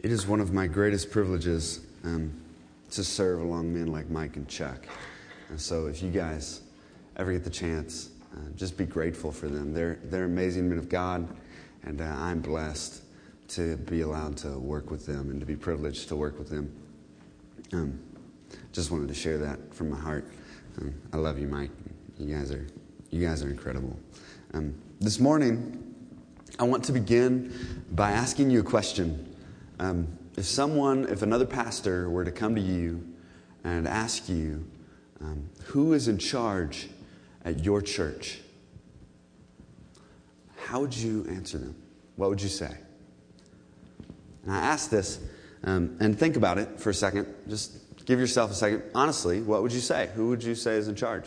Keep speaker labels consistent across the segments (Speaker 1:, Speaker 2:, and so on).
Speaker 1: It is one of my greatest privileges to serve along men like Mike and Chuck. And so if you guys ever get the chance, just be grateful for them. They're amazing men of God, and I'm blessed to be allowed to work with them and to be privileged to work with them. Just wanted to share that from my heart. I love you, Mike. You guys are incredible. This morning, I want to begin by asking you a question. If another pastor were to come to you and ask you, who is in charge at your church? How would you answer them? What would you say? And I ask this, and think about it for a second. Just give yourself a second. Honestly, what would you say? Who would you say is in charge?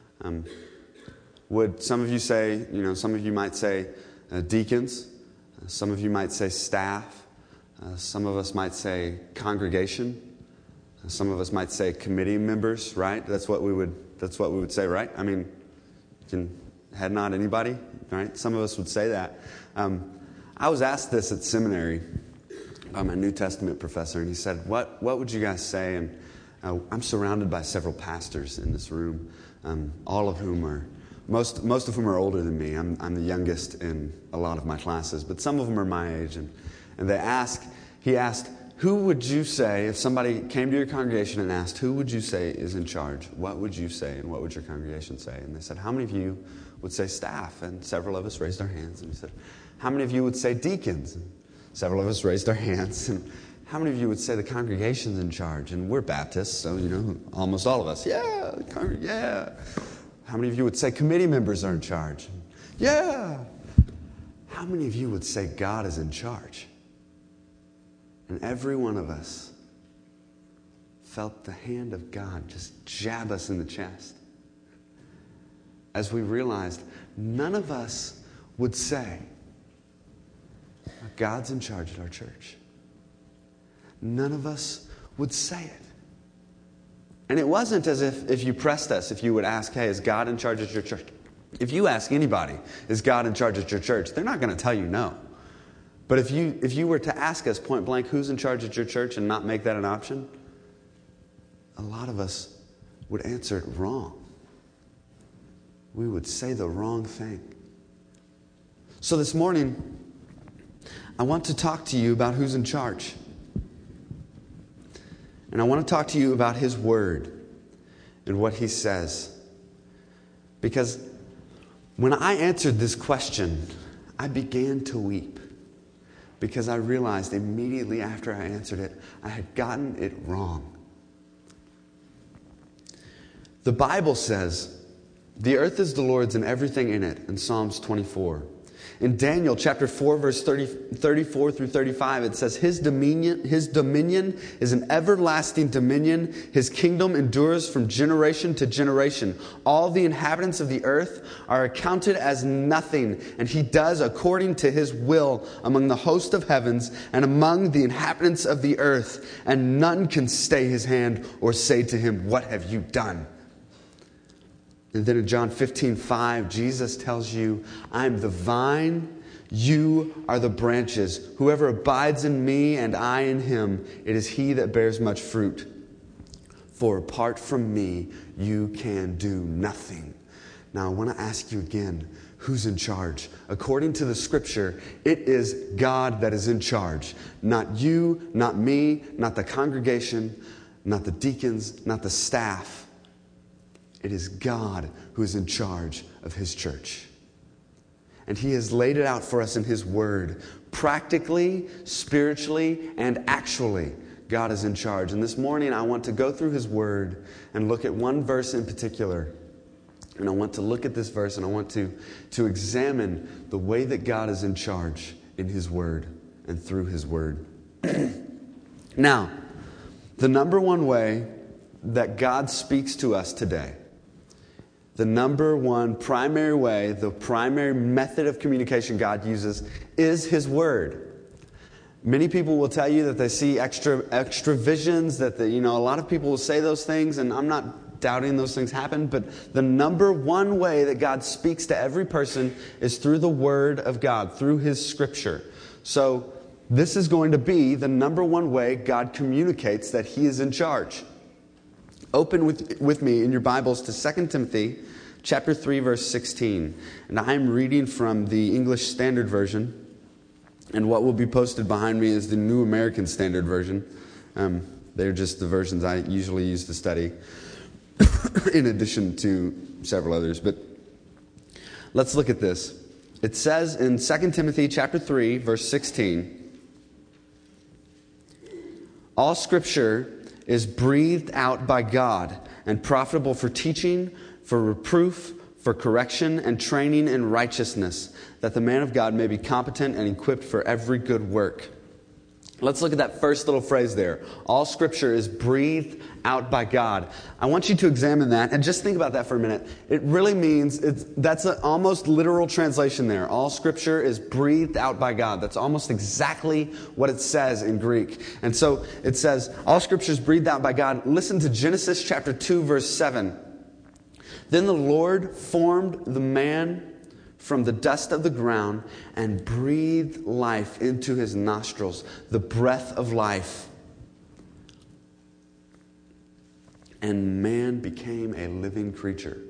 Speaker 1: Would some of you say, some of you might say deacons. Some of you might say staff. Some of us might say congregation. Some of us might say committee members, right? That's what we would say, right? I mean, head nod anybody, right? Some of us would say that. I was asked this at seminary by my New Testament professor, and he said, what would you guys say? And I'm surrounded by several pastors in this room, all of whom are, most of whom are older than me. I'm the youngest in a lot of my classes, but some of them are my age. And he asked, who would you say, if somebody came to your congregation and asked, who would you say is in charge? What would you say, and what would your congregation say? And they said, how many of you would say staff? And several of us raised our hands. And he said, how many of you would say deacons? And several of us raised our hands. And how many of you would say the congregation's in charge? And we're Baptists, so, almost all of us. Yeah. How many of you would say committee members are in charge? Yeah. How many of you would say God is in charge? And every one of us felt the hand of God just jab us in the chest as we realized none of us would say, God's in charge at our church. None of us would say it. And it wasn't as if you pressed us, if you would ask, hey, is God in charge at your church? If you ask anybody, is God in charge at your church? They're not going to tell you no. But if you were to ask us point blank, who's in charge at your church, and not make that an option, a lot of us would answer it wrong. We would say the wrong thing. So this morning, I want to talk to you about who's in charge. And I want to talk to you about His Word and what He says. Because when I answered this question, I began to weep. Because I realized immediately after I answered it, I had gotten it wrong. The Bible says, the earth is the Lord's and everything in it, in Psalms 24. In Daniel chapter 4, verse 34 through 35, it says, His dominion is an everlasting dominion. His kingdom endures from generation to generation. All the inhabitants of the earth are accounted as nothing, and He does according to His will among the host of heavens and among the inhabitants of the earth. And none can stay His hand or say to Him, what have you done? And then in John 15:5, Jesus tells you, I'm the vine, you are the branches. Whoever abides in me and I in him, it is he that bears much fruit. For apart from me, you can do nothing. Now I want to ask you again, who's in charge? According to the Scripture, it is God that is in charge. Not you, not me, not the congregation, not the deacons, not the staff. It is God who is in charge of His church. And He has laid it out for us in His Word. Practically, spiritually, and actually, God is in charge. And this morning I want to go through His Word and look at one verse in particular. And I want to look at this verse and I want to examine the way that God is in charge in His Word and through His Word. Now, the number one way that God speaks to us today, the number one primary way, the primary method of communication God uses is His Word. Many people will tell you that they see extra visions, that a lot of people will say those things, and I'm not doubting those things happen, but the number one way that God speaks to every person is through the Word of God, through His Scripture. So this is going to be the number one way God communicates that He is in charge. Open with me in your Bibles to 2 Timothy chapter 3, verse 16. And I'm reading from the English Standard Version. And what will be posted behind me is the New American Standard Version. They're just the versions I usually use to study, in addition to several others. But let's look at this. It says in 2 Timothy chapter 3, verse 16, all Scripture is breathed out by God and profitable for teaching, for reproof, for correction, and training in righteousness, that the man of God may be competent and equipped for every good work. Let's look at that first little phrase there. All Scripture is breathed out by God. I want you to examine that and just think about that for a minute. It really means, that's an almost literal translation there. All Scripture is breathed out by God. That's almost exactly what it says in Greek. And so it says, all Scripture is breathed out by God. Listen to Genesis chapter 2, verse 7. Then the Lord formed the man from the dust of the ground and breathed life into his nostrils, the breath of life. And man became a living creature.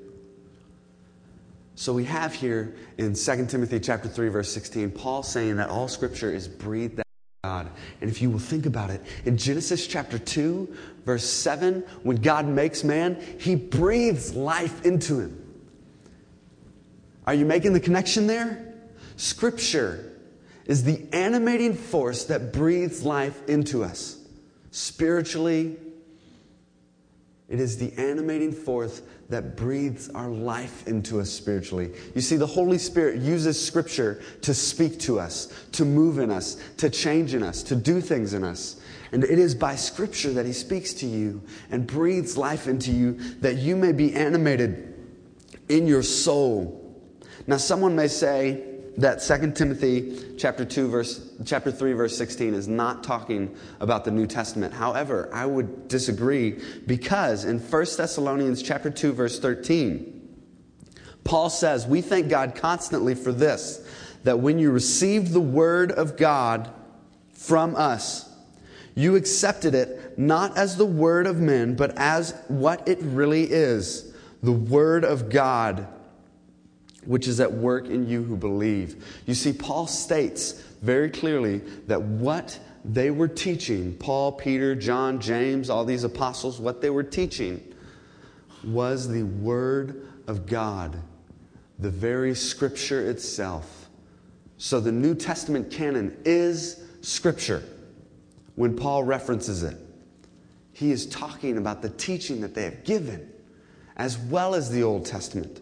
Speaker 1: So we have here in 2 Timothy chapter 3, verse 16, Paul saying that all Scripture is breathed out by God. And if you will think about it, in Genesis chapter 2, verse 7, when God makes man, He breathes life into him. Are you making the connection there? Scripture is the animating force that breathes life into us. Spiritually, it is the animating force that breathes our life into us spiritually. You see, the Holy Spirit uses Scripture to speak to us, to move in us, to change in us, to do things in us. And it is by Scripture that He speaks to you and breathes life into you that you may be animated in your soul. Now, someone may say that 2 Timothy chapter 3, verse 16 is not talking about the New Testament. However, I would disagree because in 1 Thessalonians chapter 2, verse 13, Paul says, we thank God constantly for this, that when you received the word of God from us, you accepted it not as the word of men, but as what it really is, the word of God, which is at work in you who believe. You see, Paul states very clearly that what they were teaching, Paul, Peter, John, James, all these apostles, what they were teaching was the Word of God, the very Scripture itself. So the New Testament canon is Scripture. When Paul references it, he is talking about the teaching that they have given, as well as the Old Testament.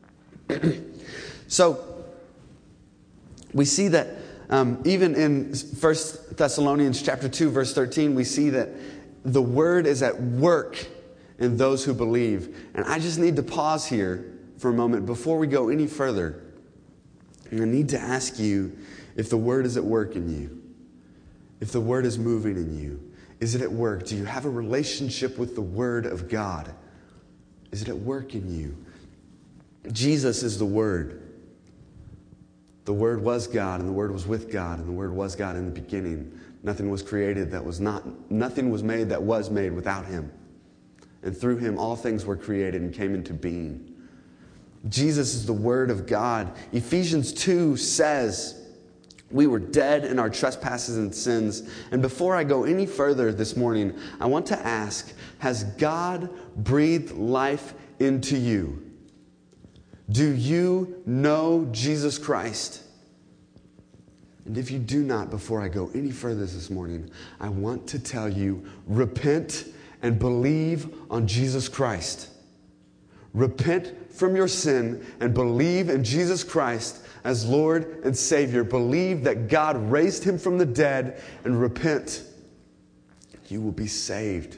Speaker 1: So, we see that even in 1 Thessalonians chapter 2, verse 13, we see that the Word is at work in those who believe. And I just need to pause here for a moment before we go any further. And I need to ask you if the Word is at work in you. If the Word is moving in you. Is it at work? Do you have a relationship with the Word of God? Is it at work in you? Jesus is the Word. The Word was God, and the Word was with God, and the Word was God in the beginning. Nothing was created that was not, nothing was made that was made without Him. And through Him, all things were created and came into being. Jesus is the Word of God. Ephesians 2 says, we were dead in our trespasses and sins. And before I go any further this morning, I want to ask, has God breathed life into you? Do you know Jesus Christ? And if you do not, before I go any further this morning, I want to tell you, repent and believe on Jesus Christ. Repent from your sin and believe in Jesus Christ as Lord and Savior. Believe that God raised Him from the dead and repent. You will be saved.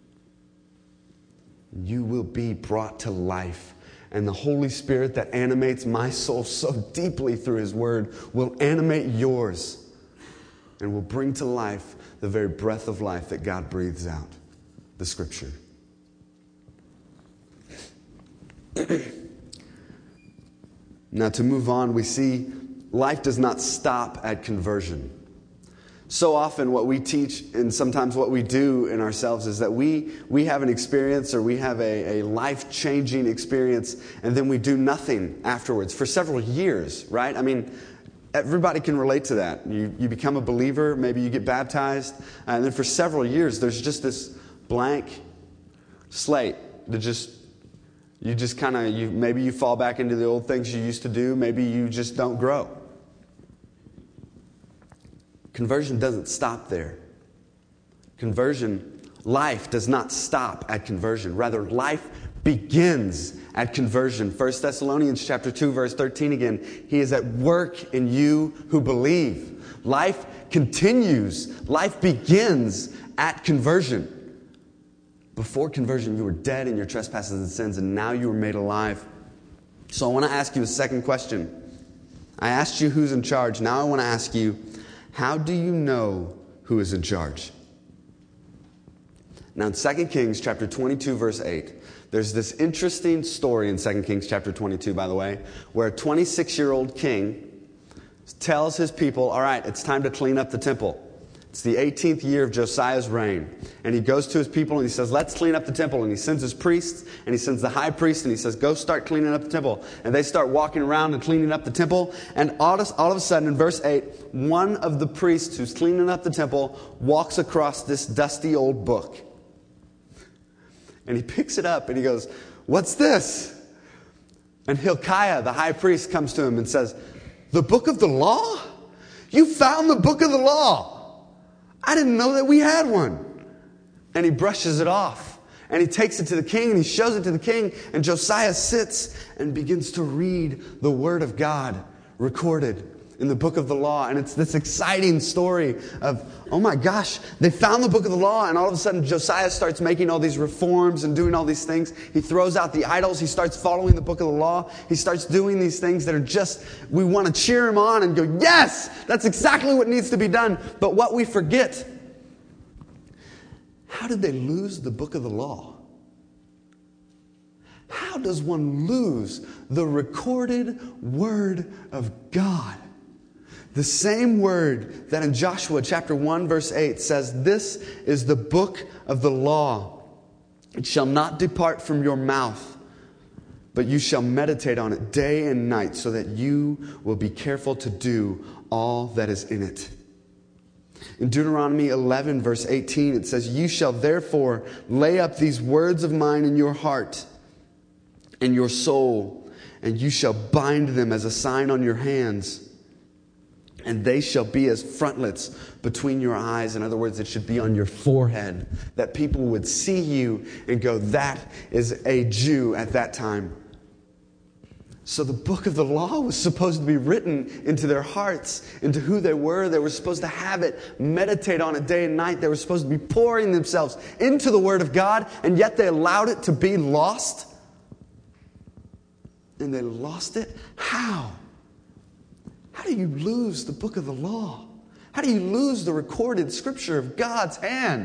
Speaker 1: You will be brought to life. And the Holy Spirit that animates my soul so deeply through His Word will animate yours and will bring to life the very breath of life that God breathes out, the Scripture. Now, to move on, we see life does not stop at conversion. So often what we teach and sometimes what we do in ourselves is that we have an experience or we have a life-changing experience and then we do nothing afterwards for several years, right? I mean, everybody can relate to that. You become a believer, maybe you get baptized, and then for several years there's just this blank slate that maybe you fall back into the old things you used to do, maybe you just don't grow. Conversion doesn't stop there. Life does not stop at conversion. Rather, life begins at conversion. 1 Thessalonians chapter 2, verse 13 again. He is at work in you who believe. Life continues. Life begins at conversion. Before conversion, you were dead in your trespasses and sins, and now you were made alive. So I want to ask you a second question. I asked you who's in charge. Now I want to ask you, how do you know who is in charge? Now in 2 Kings chapter 22, verse 8, there's this interesting story in 2 Kings chapter 22, by the way, where a 26-year-old king tells his people, all right, it's time to clean up the temple. It's the 18th year of Josiah's reign. And he goes to his people and he says, let's clean up the temple. And he sends his priests and he sends the high priest and he says, go start cleaning up the temple. And they start walking around and cleaning up the temple. And all of a sudden in verse 8, one of the priests who's cleaning up the temple walks across this dusty old book. And he picks it up and he goes, what's this? And Hilkiah, the high priest, comes to him and says, the book of the law? You found the book of the law. I didn't know that we had one. And he brushes it off. And he takes it to the king and he shows it to the king. And Josiah sits and begins to read the word of God recorded in the book of the law. And it's this exciting story of, oh my gosh, they found the book of the law. And all of a sudden Josiah starts making all these reforms and doing all these things. He throws out the idols. He starts following the book of the law. He starts doing these things that are just, we want to cheer him on and go, yes, that's exactly what needs to be done. But what we forget, how did they lose the book of the law? How does one lose the recorded word of God? The same word that in Joshua chapter 1 verse 8 says, this is the book of the law. It shall not depart from your mouth, but you shall meditate on it day and night so that you will be careful to do all that is in it. In Deuteronomy 11 verse 18 it says, you shall therefore lay up these words of mine in your heart and your soul, and you shall bind them as a sign on your hands. And they shall be as frontlets between your eyes. In other words, it should be on your forehead, that people would see you and go, that is a Jew at that time. So the book of the law was supposed to be written into their hearts, into who they were. They were supposed to have it, meditate on it day and night. They were supposed to be pouring themselves into the Word of God, and yet they allowed it to be lost. And they lost it? How? How do you lose the book of the law? How do you lose the recorded scripture of God's hand?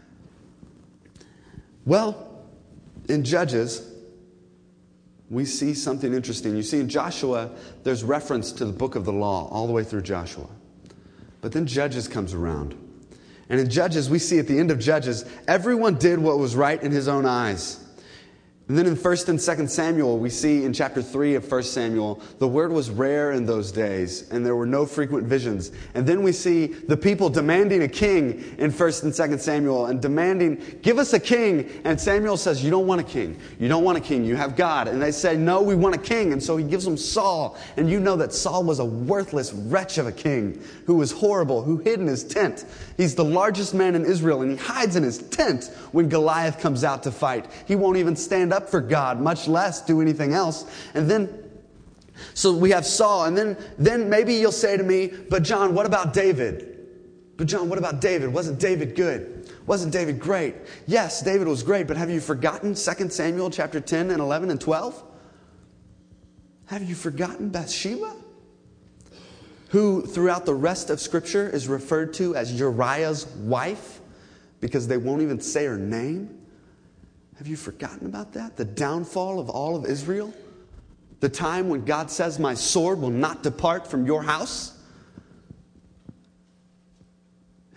Speaker 1: Well, in Judges, we see something interesting. You see, in Joshua, there's reference to the book of the law all the way through Joshua. But then Judges comes around. And in Judges, we see at the end of Judges, everyone did what was right in his own eyes. And then in 1 and 2 Samuel, we see in chapter 3 of 1 Samuel, the word was rare in those days, and there were no frequent visions. And then we see the people demanding a king in 1 and 2 Samuel, and demanding, give us a king. And Samuel says, you don't want a king. You don't want a king. You have God. And they say, no, we want a king. And so he gives them Saul. And you know that Saul was a worthless wretch of a king who was horrible, who hid in his tent. He's the largest man in Israel, and he hides in his tent when Goliath comes out to fight. He won't even stand up for God, much less do anything else. And then, so we have Saul, and then maybe you'll say to me, but John, what about David? But John, what about David? Wasn't David good? Wasn't David great? Yes, David was great, but have you forgotten 2 Samuel chapter 10 and 11 and 12? Have you forgotten Bathsheba? Who throughout the rest of Scripture is referred to as Uriah's wife because they won't even say her name? Have you forgotten about that? The downfall of all of Israel? The time when God says, my sword will not depart from your house?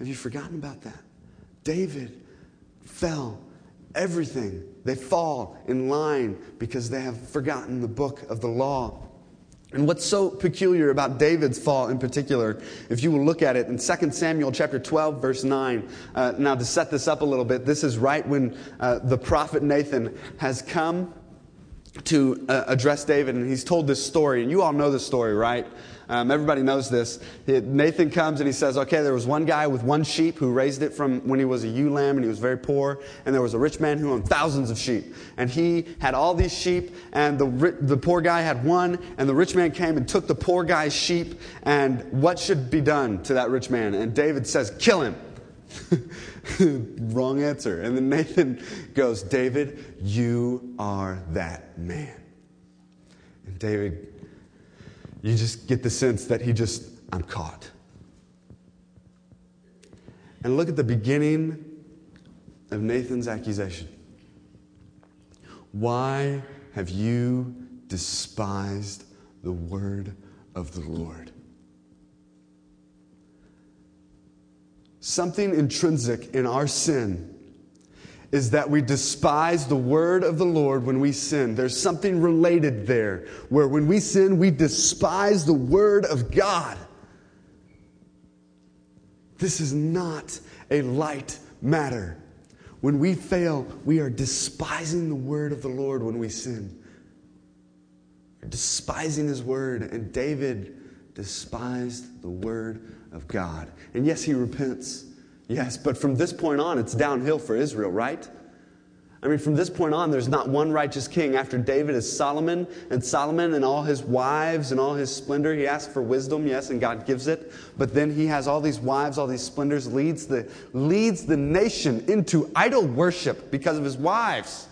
Speaker 1: Have you forgotten about that? David fell. Everything. They fall in line because they have forgotten the book of the law. And what's so peculiar about David's fall in particular, if you will look at it in 2 Samuel chapter 12, verse 9. Now, to set this up a little bit, this is right when the prophet Nathan has come to address David, and he's told this story. And you all know this story, right? Everybody knows this. Nathan comes and he says, okay, there was one guy with one sheep who raised it from when he was a ewe lamb and he was very poor. And there was a rich man who owned thousands of sheep. And he had all these sheep, and the poor guy had one. And the rich man came and took the poor guy's sheep. And what should be done to that rich man? And David says, kill him. Wrong answer. And then Nathan goes, David, you are that man. And David, you just get the sense that I'm caught. And look at the beginning of Nathan's accusation. Why have you despised the word of the Lord? Something intrinsic in our sin is that we despise the word of the Lord when we sin. There's something related there, where when we sin, we despise the word of God. This is not a light matter. When we fail, we are despising the word of the Lord when we sin. We're despising his word, and David despised the word of God. And yes, he repents. Yes, but from this point on, it's downhill for Israel, right? I mean, from this point on, there's not one righteous king. After David is Solomon and all his wives and all his splendor. He asks for wisdom, yes, and God gives it. But then he has all these wives, all these splendors, leads the nation into idol worship because of his wives.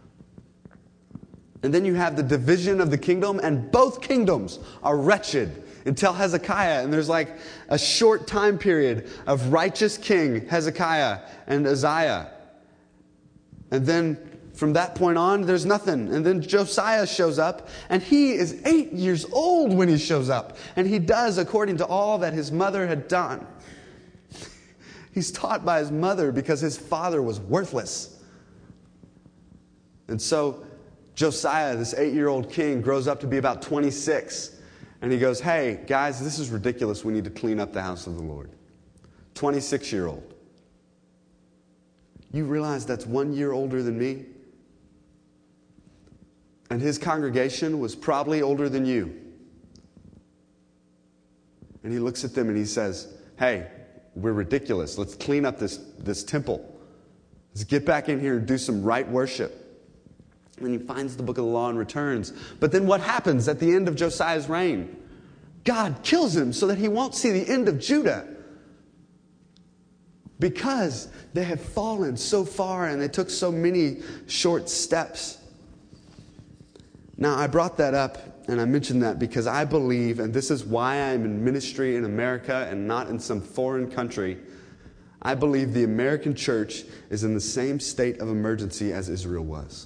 Speaker 1: And then you have the division of the kingdom, and both kingdoms are wretched until Hezekiah. And there's like a short time period of righteous king Hezekiah and Uzziah. And then from that point on, there's nothing. And then Josiah shows up, and he is 8 years old when he shows up. And he does according to all that his mother had done. He's taught by his mother because his father was worthless. And so Josiah, this 8-year-old king, grows up to be about 26. And he goes, hey, guys, this is ridiculous. We need to clean up the house of the Lord. 26-year-old. You realize that's 1 year older than me? And his congregation was probably older than you. And he looks at them and he says, hey, we're ridiculous. Let's clean up this temple. Let's get back in here and do some right worship. And he finds the book of the law and returns. But then what happens at the end of Josiah's reign? God kills him so that he won't see the end of Judah. Because they have fallen so far and they took so many short steps. Now, I brought that up and I mentioned that because I believe, and this is why I'm in ministry in America and not in some foreign country, I believe the American church is in the same state of emergency as Israel was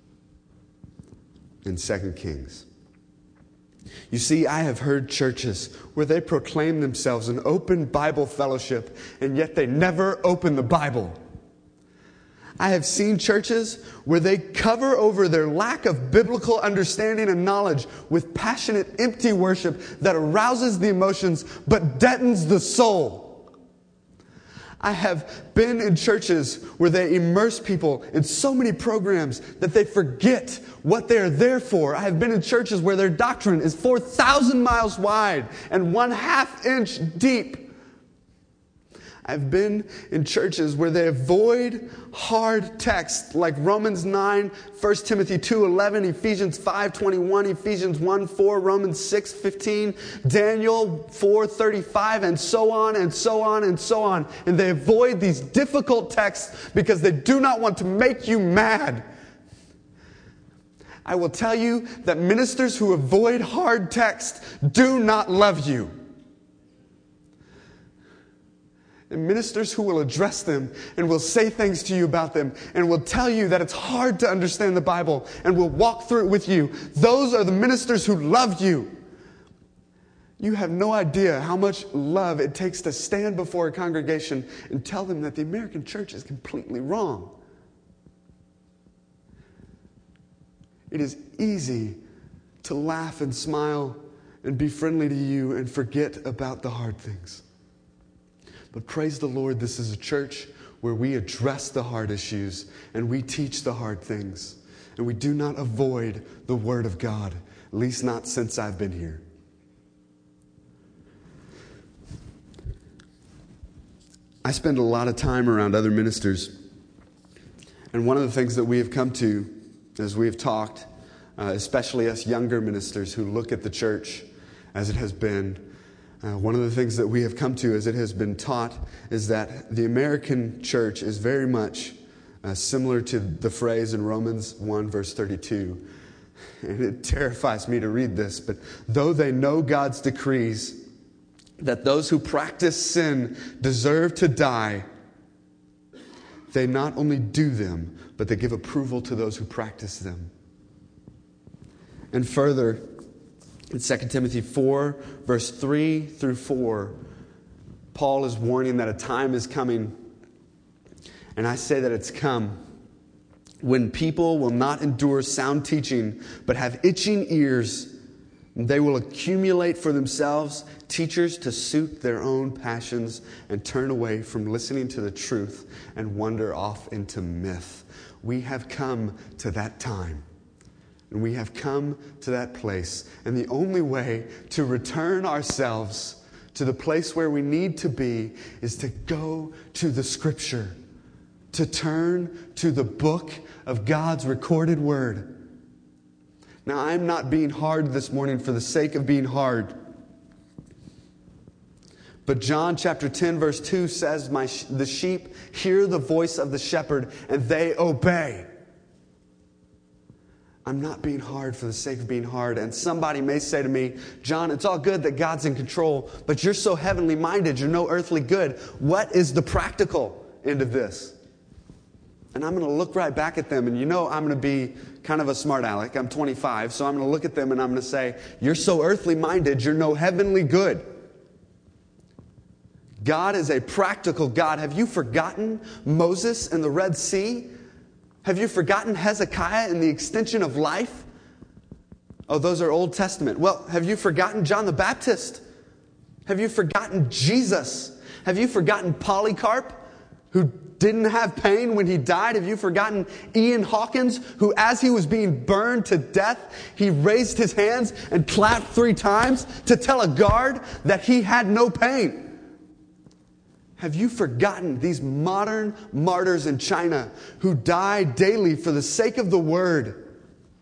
Speaker 1: in 2 Kings. You see, I have heard churches where they proclaim themselves an open Bible fellowship, and yet they never open the Bible. I have seen churches where they cover over their lack of biblical understanding and knowledge with passionate, empty worship that arouses the emotions but deadens the soul. I have been in churches where they immerse people in so many programs that they forget what they are there for. I have been in churches where their doctrine is 4,000 miles wide and 1/2 inch deep. I've been in churches where they avoid hard texts like Romans 9, 1 Timothy 2:11, Ephesians 5:21, Ephesians 1:4, Romans 6:15, Daniel 4:35, and so on and so on and so on. And they avoid these difficult texts because they do not want to make you mad. I will tell you that ministers who avoid hard texts do not love you. And ministers who will address them and will say things to you about them and will tell you that it's hard to understand the Bible and will walk through it with you. Those are the ministers who love you. You have no idea how much love it takes to stand before a congregation and tell them that the American church is completely wrong. It is easy to laugh and smile and be friendly to you and forget about the hard things. But praise the Lord, this is a church where we address the hard issues and we teach the hard things. And we do not avoid the Word of God, at least not since I've been here. I spend a lot of time around other ministers. And one of the things that we have come to as we have talked, especially us younger ministers who look at the church as it has been, one of the things that we have come to as it has been taught is that the American church is very much similar to the phrase in Romans 1 verse 32. And it terrifies me to read this, but though they know God's decrees that those who practice sin deserve to die, they not only do them, but they give approval to those who practice them. And further, in 2 Timothy 4, verse 3 through 4, Paul is warning that a time is coming, and I say that it's come, when people will not endure sound teaching, but have itching ears. They will accumulate for themselves teachers to suit their own passions and turn away from listening to the truth and wander off into myth. We have come to that time. And we have come to that place. And the only way to return ourselves to the place where we need to be is to go to the Scripture, to turn to the book of God's recorded Word. Now, I'm not being hard this morning for the sake of being hard. But John chapter 10 verse 2 says, the sheep hear the voice of the shepherd and they obey. I'm not being hard for the sake of being hard. And somebody may say to me, John, it's all good that God's in control, but you're so heavenly minded, you're no earthly good. What is the practical end of this? And I'm going to look right back at them, and I'm going to be kind of a smart aleck. I'm 25, so I'm going to look at them and I'm going to say, you're so earthly minded, you're no heavenly good. God is a practical God. Have you forgotten Moses and the Red Sea? Have you forgotten Hezekiah and the extension of life? Oh, those are Old Testament. Well, have you forgotten John the Baptist? Have you forgotten Jesus? Have you forgotten Polycarp, who didn't have pain when he died? Have you forgotten Ian Hawkins, who as he was being burned to death, he raised his hands and clapped 3 times to tell a guard that he had no pain? Have you forgotten these modern martyrs in China who die daily for the sake of the Word?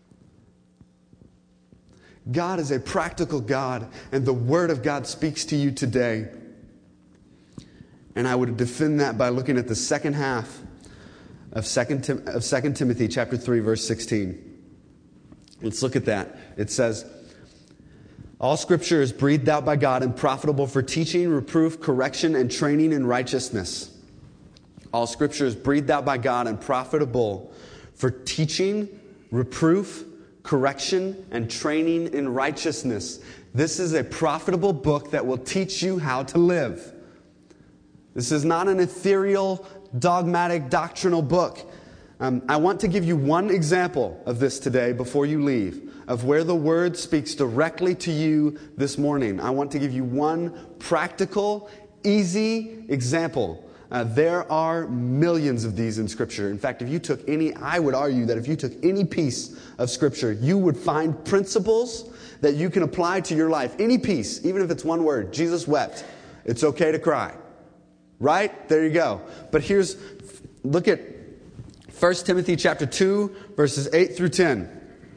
Speaker 1: God is a practical God, and the Word of God speaks to you today. And I would defend that by looking at the second half of 2 Timothy chapter 3, verse 16. Let's look at that. It says, all Scripture is breathed out by God and profitable for teaching, reproof, correction, and training in righteousness. All Scripture is breathed out by God and profitable for teaching, reproof, correction, and training in righteousness. This is a profitable book that will teach you how to live. This is not an ethereal, dogmatic, doctrinal book. I want to give you one example of this today before you leave, of where the Word speaks directly to you this morning. I want to give you one practical, easy example. There are millions of these in Scripture. In fact, I would argue that if you took any piece of Scripture, you would find principles that you can apply to your life. Any piece, even if it's one word. Jesus wept. It's okay to cry. Right? There you go. But look at 1 Timothy chapter 2, verses 8 through 10.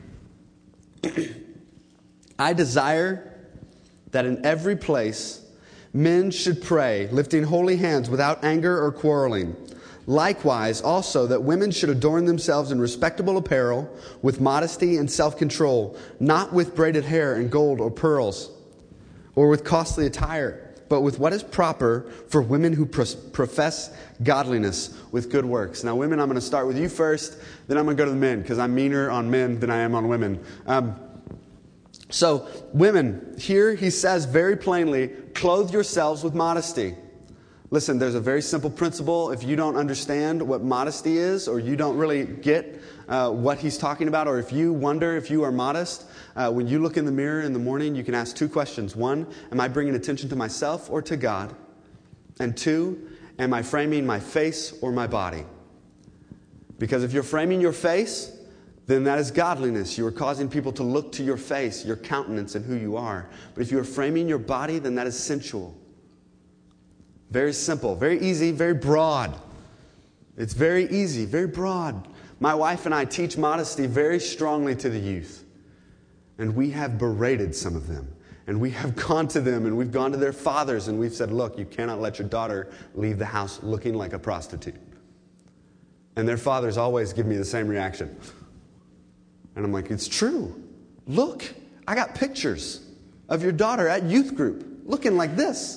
Speaker 1: I desire that in every place men should pray, lifting holy hands without anger or quarreling. Likewise, also, that women should adorn themselves in respectable apparel, with modesty and self-control, not with braided hair and gold or pearls, or with costly attire, but with what is proper for women who profess godliness with good works. Now, women, I'm going to start with you first, then I'm going to go to the men, because I'm meaner on men than I am on women. So, women, here he says very plainly, clothe yourselves with modesty. Listen, there's a very simple principle. If you don't understand what modesty is, or you don't really get what he's talking about, or if you wonder if you are modest, when you look in the mirror in the morning, you can ask 2 questions. 1, am I bringing attention to myself or to God? And 2, am I framing my face or my body? Because if you're framing your face, then that is godliness. You are causing people to look to your face, your countenance, and who you are. But if you are framing your body, then that is sensual. Very simple, very easy, very broad. It's very easy, very broad. My wife and I teach modesty very strongly to the youth. And we have berated some of them. And we have gone to them, and we've gone to their fathers, and we've said, look, you cannot let your daughter leave the house looking like a prostitute. And their fathers always give me the same reaction. And I'm like, it's true. Look, I got pictures of your daughter at youth group looking like this.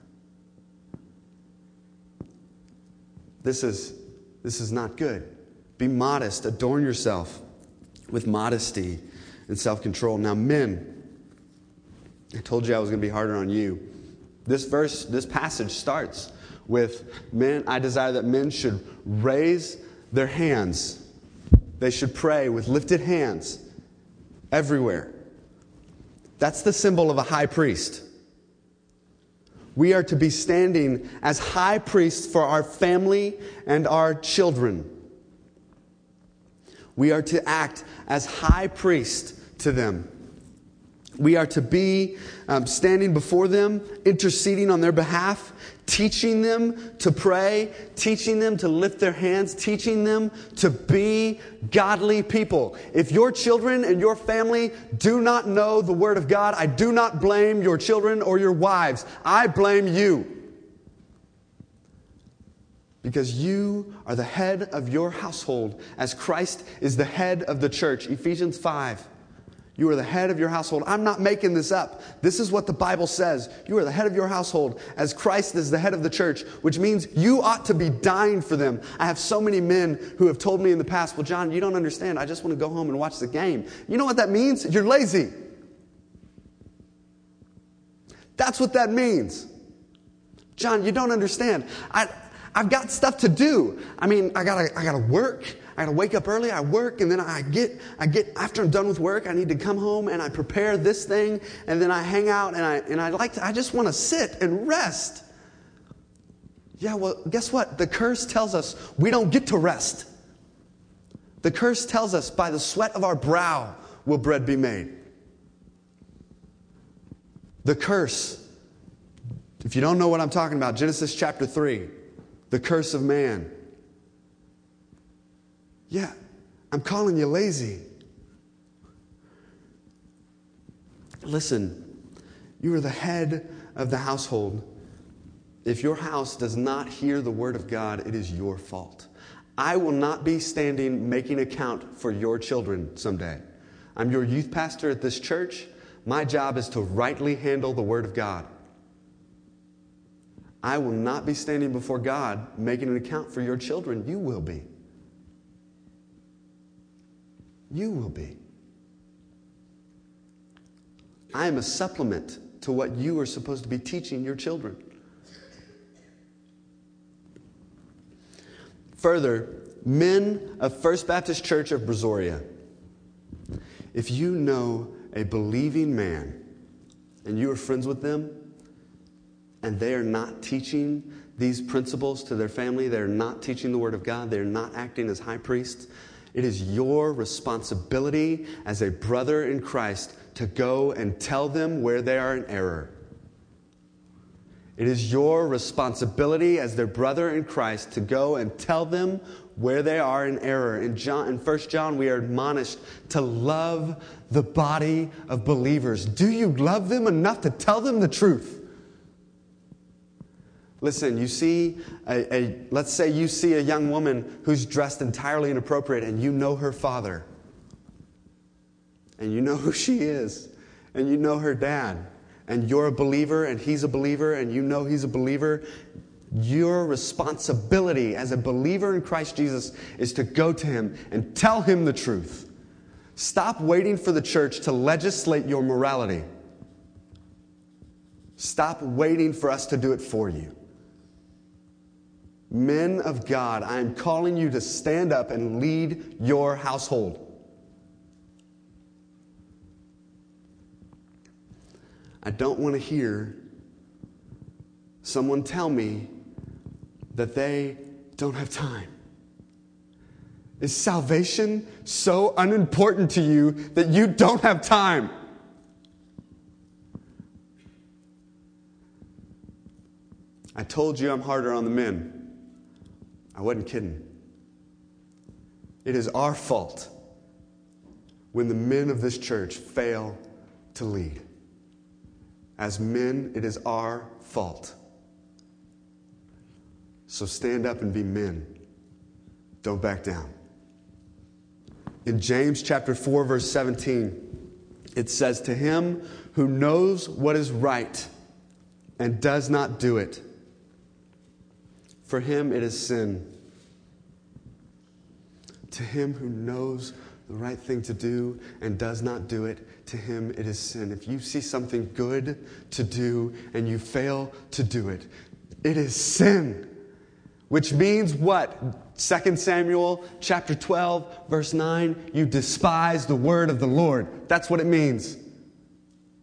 Speaker 1: This is not good. Be modest. Adorn yourself with modesty and self-control. Now, men, I told you I was going to be harder on you. This passage starts with men. I desire that men should raise their hands. They should pray with lifted hands everywhere. That's the symbol of a high priest. We are to be standing as high priests for our family and our children. We are to act as high priest to them. We are to be standing before them, interceding on their behalf, teaching them to pray, teaching them to lift their hands, teaching them to be godly people. If your children and your family do not know the Word of God, I do not blame your children or your wives. I blame you. Because you are the head of your household, as Christ is the head of the church. Ephesians 5. You are the head of your household. I'm not making this up. This is what the Bible says. You are the head of your household as Christ is the head of the church, which means you ought to be dying for them. I have so many men who have told me in the past, well, John, you don't understand. I just want to go home and watch the game. You know what that means? You're lazy. That's what that means. John, you don't understand. I've got stuff to do. I mean, I gotta work. I gotta wake up early, I work, and then I get after I'm done with work, I need to come home and I prepare this thing, and then I hang out and I just want to sit and rest. Yeah, well, guess what? The curse tells us we don't get to rest. The curse tells us by the sweat of our brow will bread be made. The curse. If you don't know what I'm talking about, Genesis chapter 3, the curse of man. Yeah, I'm calling you lazy. Listen, you are the head of the household. If your house does not hear the word of God, it is your fault. I will not be standing making account for your children someday. I'm your youth pastor at this church. My job is to rightly handle the word of God. I will not be standing before God making an account for your children. You will be. You will be. I am a supplement to what you are supposed to be teaching your children. Further, men of First Baptist Church of Brazoria, if you know a believing man and you are friends with them and they are not teaching these principles to their family, they're not teaching the Word of God, they're not acting as high priests, it is your responsibility as a brother in Christ to go and tell them where they are in error. It is your responsibility as their brother in Christ to go and tell them where they are in error. In 1 John, we are admonished to love the body of believers. Do you love them enough to tell them the truth? Listen, you see, let's say you see a young woman who's dressed entirely inappropriate and you know her father. And you know who she is. And you know her dad. And you're a believer and he's a believer and you know he's a believer. Your responsibility as a believer in Christ Jesus is to go to him and tell him the truth. Stop waiting for the church to legislate your morality. Stop waiting for us to do it for you. Men of God, I am calling you to stand up and lead your household. I don't want to hear someone tell me that they don't have time. Is salvation so unimportant to you that you don't have time? I told you I'm harder on the men. I wasn't kidding. It is our fault when the men of this church fail to lead. As men, it is our fault. So stand up and be men. Don't back down. In James chapter 4, verse 17, it says, "To him who knows what is right and does not do it, for him it is sin." To him who knows the right thing to do and does not do it, to him it is sin. If you see something good to do and you fail to do it, it is sin. Which means what? 2 Samuel chapter 12, verse 9, you despise the word of the Lord. That's what it means.